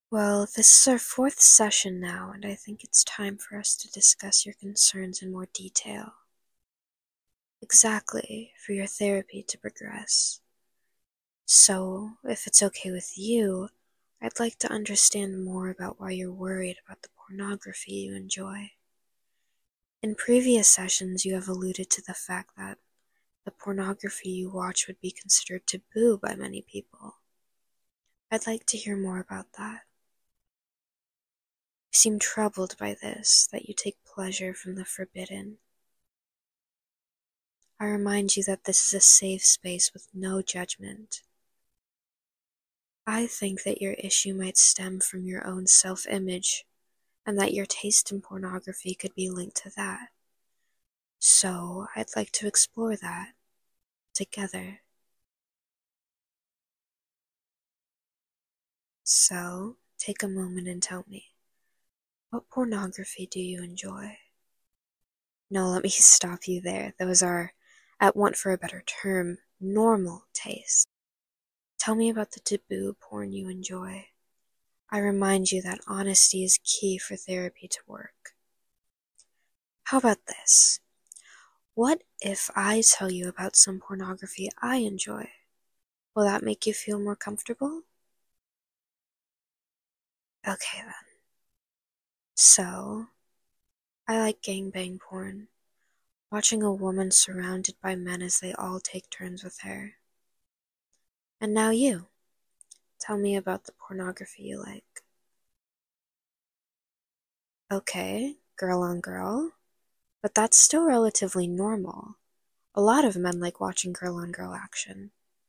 Well, this is our fourth session now, and I think it's time for us to discuss your concerns in more detail. Exactly, for your therapy to progress. So, if it's okay with you, I'd like to understand more about why you're worried about the pornography you enjoy. In previous sessions, you have alluded to the fact that the pornography you watch would be considered taboo by many people. I'd like to hear more about that. You seem troubled by this, that you take pleasure from the forbidden. I remind you that this is a safe space with no judgment. I think that your issue might stem from your own self-image, and that your taste in pornography could be linked to that. So, I'd like to explore that together. So, take a moment and tell me, what pornography do you enjoy? No, let me stop you there. Those are, at want for a better term, normal tastes. Tell me about the taboo porn you enjoy. I remind you that honesty is key for therapy to work. How about this? What if I tell you about some pornography I enjoy? Will that make you feel more comfortable? Okay then. So, I like gangbang porn. Watching a woman surrounded by men as they all take turns with her. And now you. Tell me about the pornography you like. Okay, girl on girl. But that's still relatively normal. A lot of men like watching girl on girl action.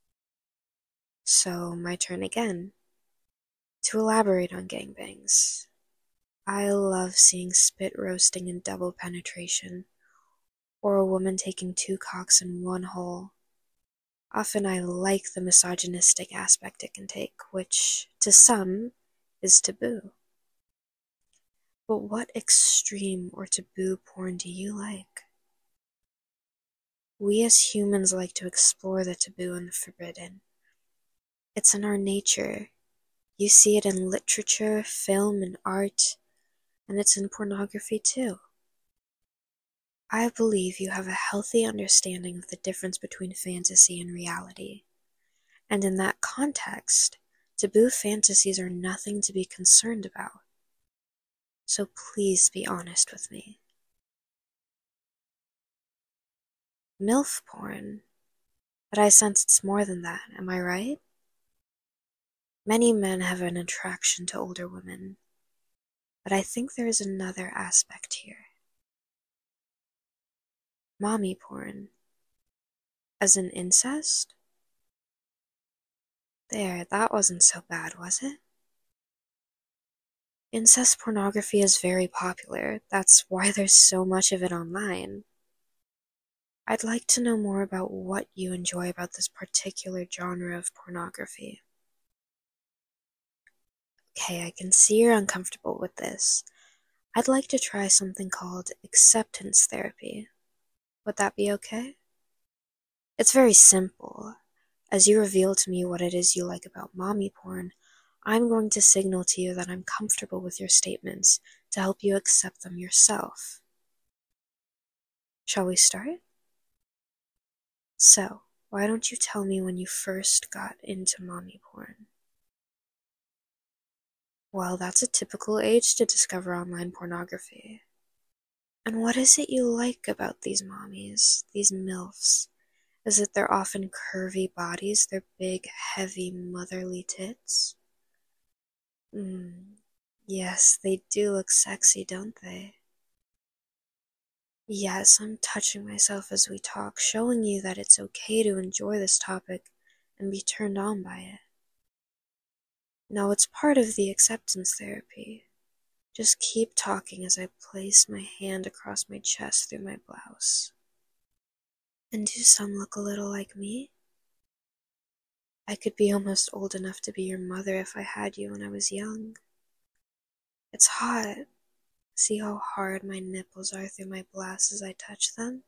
So, my turn again. To elaborate on gangbangs. I love seeing spit roasting and double penetration, or a woman taking two cocks in one hole. Often I like the misogynistic aspect it can take, which, to some, is taboo. But what extreme or taboo porn do you like? We as humans like to explore the taboo and the forbidden. It's in our nature. You see it in literature, film, and art, and it's in pornography too. I believe you have a healthy understanding of the difference between fantasy and reality. And in that context, taboo fantasies are nothing to be concerned about. So please be honest with me. MILF porn? But I sense it's more than that, am I right? Many men have an attraction to older women, but I think there is another aspect here. Mommy porn. As in incest? There, that wasn't so bad, was it? Incest pornography is very popular. That's why there's so much of it online. I'd like to know more about what you enjoy about this particular genre of pornography. Okay, I can see you're uncomfortable with this. I'd like to try something called acceptance therapy. Would that be okay? It's very simple. As you reveal to me what it is you like about mommy porn, I'm going to signal to you that I'm comfortable with your statements to help you accept them yourself. Shall we start? So, why don't you tell me when you first got into mommy porn? Well, that's a typical age to discover online pornography. And what is it you like about these mommies, these MILFs? Is it their often curvy bodies, their big, heavy, motherly tits? Yes, they do look sexy, don't they? Yes, I'm touching myself as we talk, showing you that it's okay to enjoy this topic and be turned on by it. No, it's part of the acceptance therapy. Just keep talking as I place my hand across my chest through my blouse. And do some look a little like me? I could be almost old enough to be your mother if I had you when I was young. It's hot. See how hard my nipples are through my blouse as I touch them?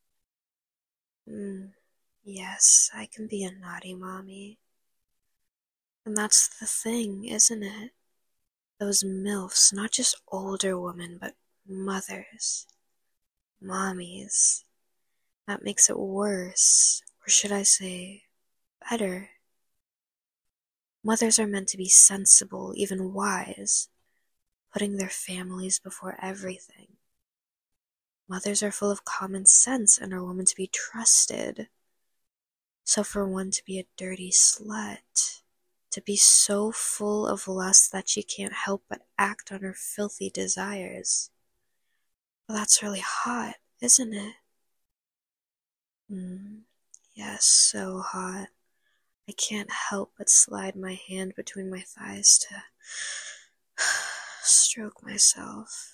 Yes, I can be a naughty mommy. And that's the thing, isn't it? Those MILFs, not just older women, but mothers, mommies. That makes it worse, or should I say, better. Mothers are meant to be sensible, even wise, putting their families before everything. Mothers are full of common sense and are women to be trusted. So for one to be a dirty slut, to be so full of lust that she can't help but act on her filthy desires, well, that's really hot, isn't it? Yes, so hot. I can't help but slide my hand between my thighs to stroke myself.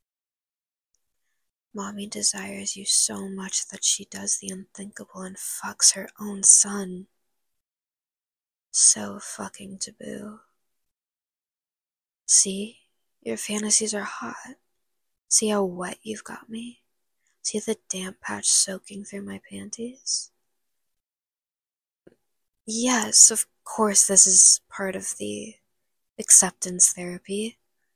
Mommy desires you so much that she does the unthinkable and fucks her own son. So fucking taboo. See? Your fantasies are hot. See how wet you've got me? See the damp patch soaking through my panties? Yes, of course this is part of the acceptance therapy.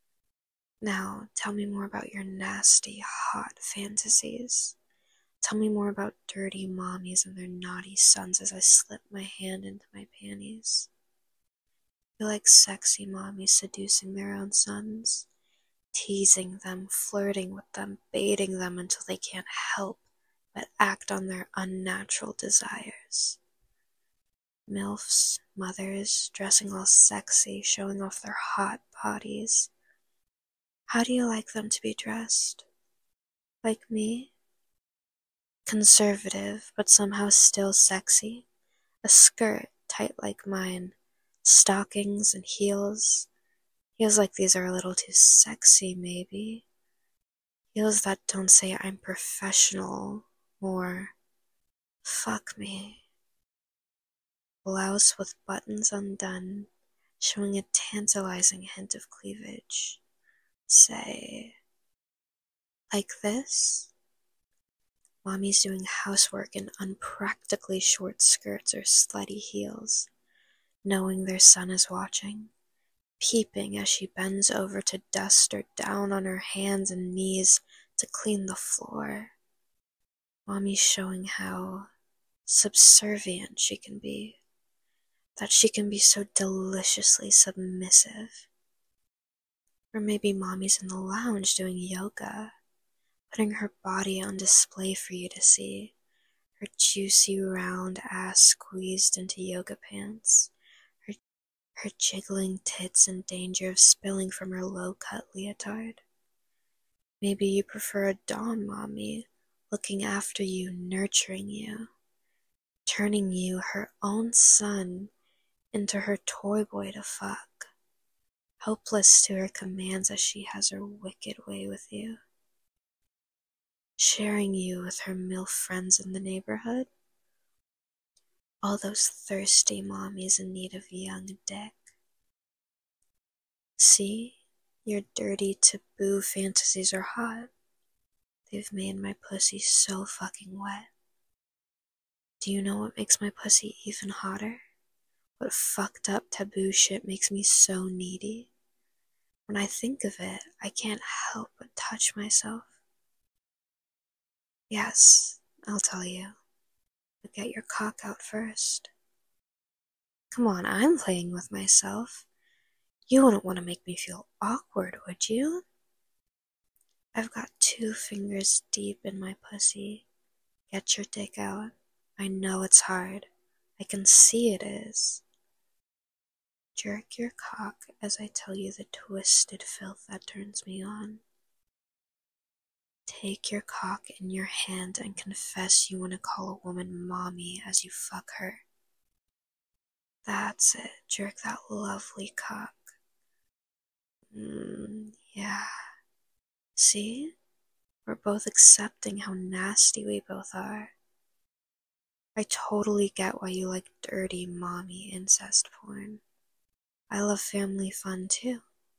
Now, tell me more about your nasty, hot fantasies. Tell me more about dirty mommies and their naughty sons as I slip my hand into my panties. You like sexy mommies seducing their own sons, teasing them, flirting with them, baiting them until they can't help but act on their unnatural desires. MILFs, mothers, dressing all sexy, showing off their hot bodies. How do you like them to be dressed? Like me? Conservative, but somehow still sexy. A skirt tight like mine, stockings and heels. Heels like these are a little too sexy, maybe. Heels that don't say I'm professional or fuck me. Blouse with buttons undone, showing a tantalizing hint of cleavage. Say, like this? Mommy's doing housework in unpractically short skirts or slutty heels, knowing their son is watching, peeping as she bends over to dust her down on her hands and knees to clean the floor. Mommy's showing how subservient she can be, that she can be so deliciously submissive. Or maybe Mommy's in the lounge doing yoga, putting her body on display for you to see, her juicy round ass squeezed into yoga pants, her jiggling tits in danger of spilling from her low-cut leotard. Maybe you prefer a Dawn Mommy, looking after you, nurturing you, turning you, her own son, into her toy boy to fuck, helpless to her commands as she has her wicked way with you, sharing you with her MILF friends in the neighborhood, all those thirsty mommies in need of young dick. See, your dirty taboo fantasies are hot. They've made my pussy so fucking wet. Do you know what makes my pussy even hotter? What fucked up taboo shit makes me so needy? When I think of it, I can't help but touch myself. Yes, I'll tell you, but get your cock out first. Come on, I'm playing with myself. You wouldn't want to make me feel awkward, would you? I've got 2 fingers deep in my pussy. Get your dick out. I know it's hard. I can see it is. Jerk your cock as I tell you the twisted filth that turns me on. Take your cock in your hand and confess you want to call a woman mommy as you fuck her. That's it. Jerk that lovely cock. Yeah. See? We're both accepting how nasty we both are. I totally get why you like dirty mommy incest porn. I love family fun too.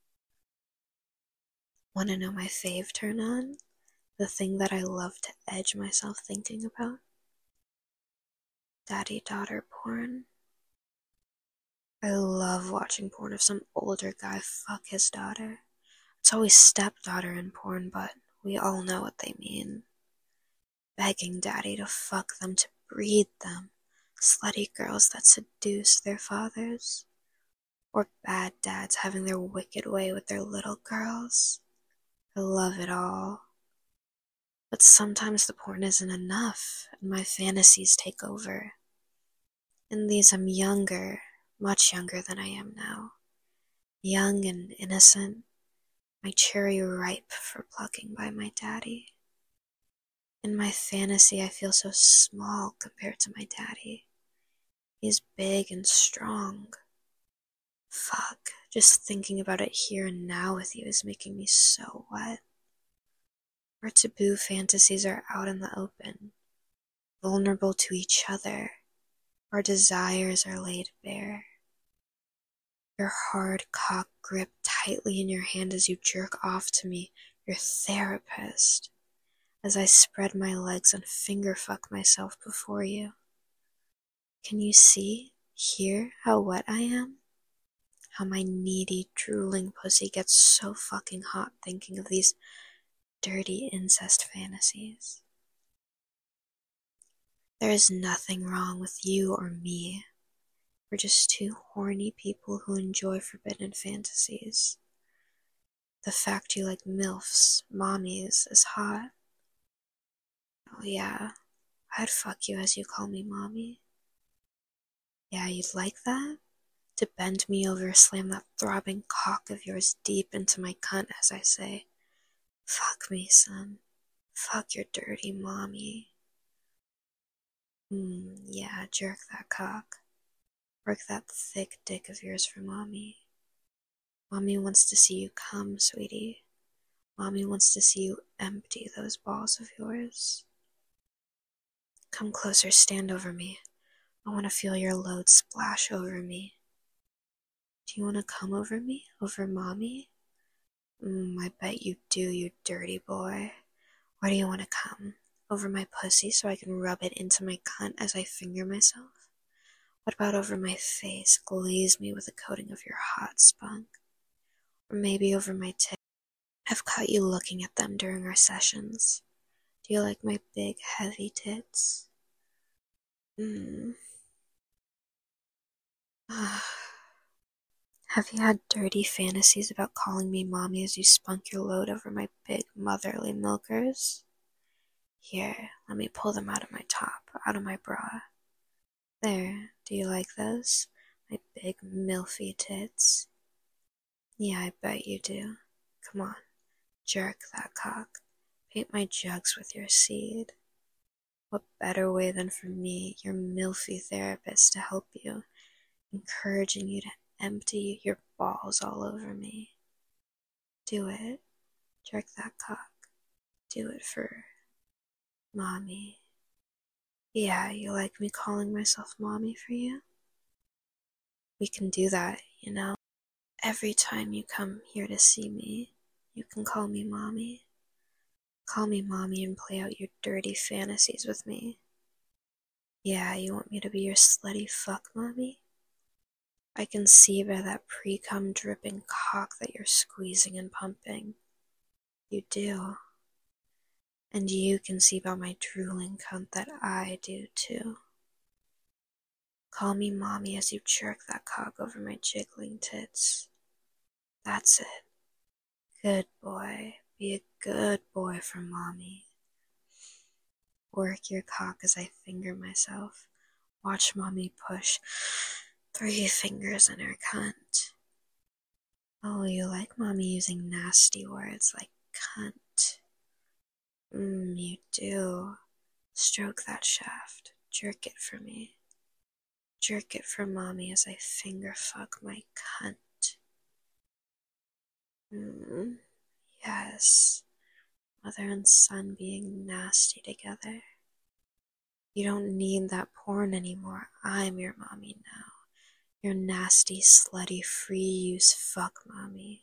Wanna know my fave turn on? The thing that I love to edge myself thinking about? Daddy-daughter porn. I love watching porn of some older guy fuck his daughter. It's always stepdaughter in porn, but we all know what they mean. Begging daddy to fuck them, to breed them. Slutty girls that seduce their fathers. Or bad dads having their wicked way with their little girls. I love it all. But sometimes the porn isn't enough, and my fantasies take over. In these I'm younger, much younger than I am now. Young and innocent, my cherry ripe for plucking by my daddy. In my fantasy I feel so small compared to my daddy. He's big and strong. Fuck, just thinking about it here and now with you is making me so wet. Our taboo fantasies are out in the open, vulnerable to each other. Our desires are laid bare. Your hard cock gripped tightly in your hand as you jerk off to me, your therapist, as I spread my legs and finger fuck myself before you. Can you see, hear how wet I am? How my needy, drooling pussy gets so fucking hot thinking of these dirty incest fantasies. There is nothing wrong with you or me. We're just two horny people who enjoy forbidden fantasies. The fact you like MILFs, mommies, is hot. Oh yeah, I'd fuck you as you call me mommy. Yeah, you'd like that? To bend me over, slam that throbbing cock of yours deep into my cunt as I say, fuck me, son. Fuck your dirty mommy. Yeah, jerk that cock. Work that thick dick of yours for mommy. Mommy wants to see you come, sweetie. Mommy wants to see you empty those balls of yours. Come closer, stand over me. I want to feel your load splash over me. Do you want to come over me? Over mommy? I bet you do, you dirty boy. Where do you want to come? Over my pussy so I can rub it into my cunt as I finger myself? What about over my face? Glaze me with a coating of your hot spunk. Or maybe over my tits. I've caught you looking at them during our sessions. Do you like my big, heavy tits? Have you had dirty fantasies about calling me mommy as you spunk your load over my big, motherly milkers? Here, let me pull them out of my top, out of my bra. There, do you like those? My big, milfy tits? Yeah, I bet you do. Come on, jerk that cock. Paint my jugs with your seed. What better way than for me, your milfy therapist, to help you, encouraging you to empty your balls all over me. Do it. Jerk that cock. Do it for mommy. Yeah, you like me calling myself mommy for you? We can do that, you know? Every time you come here to see me, you can call me mommy. Call me mommy and play out your dirty fantasies with me. Yeah, you want me to be your slutty fuck mommy? I can see by that pre-cum dripping cock that you're squeezing and pumping. You do. And you can see by my drooling cunt that I do too. Call me mommy as you jerk that cock over my jiggling tits. That's it. Good boy. Be a good boy for mommy. Work your cock as I finger myself. Watch mommy push 3 fingers in her cunt. Oh, you like mommy using nasty words like cunt. You do. Stroke that shaft. Jerk it for me. Jerk it for mommy as I finger fuck my cunt. Yes. Mother and son being nasty together. You don't need that porn anymore. I'm your mommy now. Your nasty, slutty, free-use fuck mommy.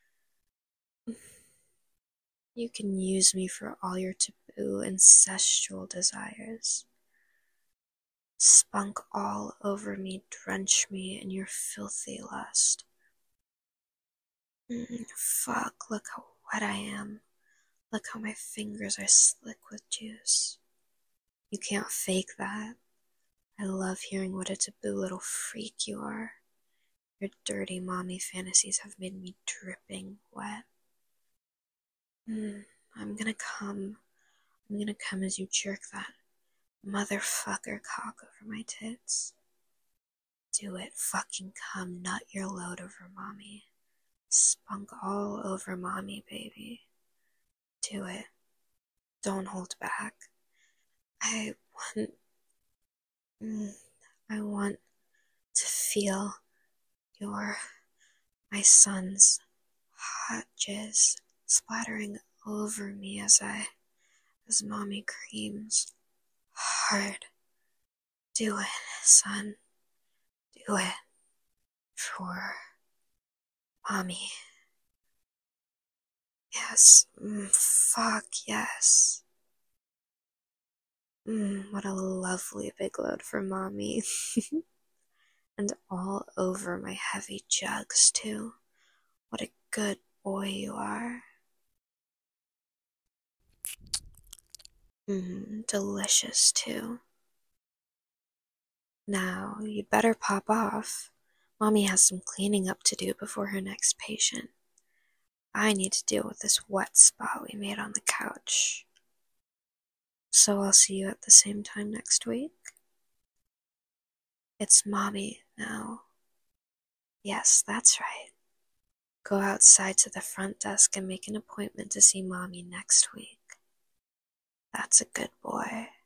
You can use me for all your taboo, ancestral desires. Spunk all over me, drench me in your filthy lust. Fuck, look how wet I am. Look how my fingers are slick with juice. You can't fake that. I love hearing what a taboo little freak you are. Your dirty mommy fantasies have made me dripping wet. I'm gonna come. I'm gonna come as you jerk that motherfucker cock over my tits. Do it, fucking come, nut your load over mommy. Spunk all over mommy, baby. Do it. Don't hold back. I want. I want to feel my son's hot jizz splattering over me as mommy creams hard. Do it, son. Do it. For mommy. Yes. Fuck yes. What a lovely big load for mommy. And all over my heavy jugs, too. What a good boy you are. Delicious, too. Now, you'd better pop off. Mommy has some cleaning up to do before her next patient. I need to deal with this wet spot we made on the couch. So I'll see you at the same time next week? It's mommy now. Yes, that's right. Go outside to the front desk and make an appointment to see mommy next week. That's a good boy.